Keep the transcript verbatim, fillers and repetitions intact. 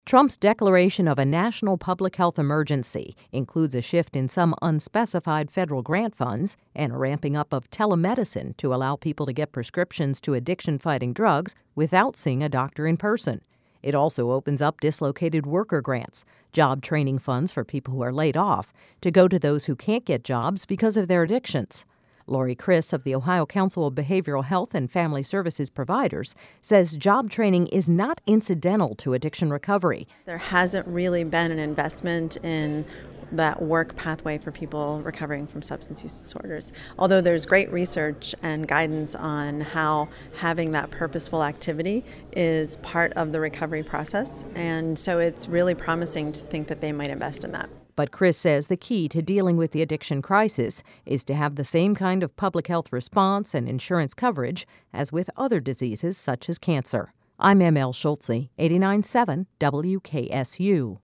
Trump's declaration of a national public health emergency includes a shift in some unspecified federal grant funds and a ramping up of telemedicine to allow people to get prescriptions to addiction-fighting drugs without seeing a doctor in person. It also opens up dislocated worker grants, job training funds for people who are laid off, to go to those who can't get jobs because of their addictions. Lori Criss of the Ohio Council of Behavioral Health and Family Services Providers says job training is not incidental to addiction recovery. There hasn't really been an investment in that work pathway for people recovering from substance use disorders. Although there's great research and guidance on how having that purposeful activity is part of the recovery process, and so it's really promising to think that they might invest in that. But Criss says the key to dealing with the addiction crisis is to have the same kind of public health response and insurance coverage as with other diseases such as cancer. I'm M L Schultze, eighty-nine point seven W K S U.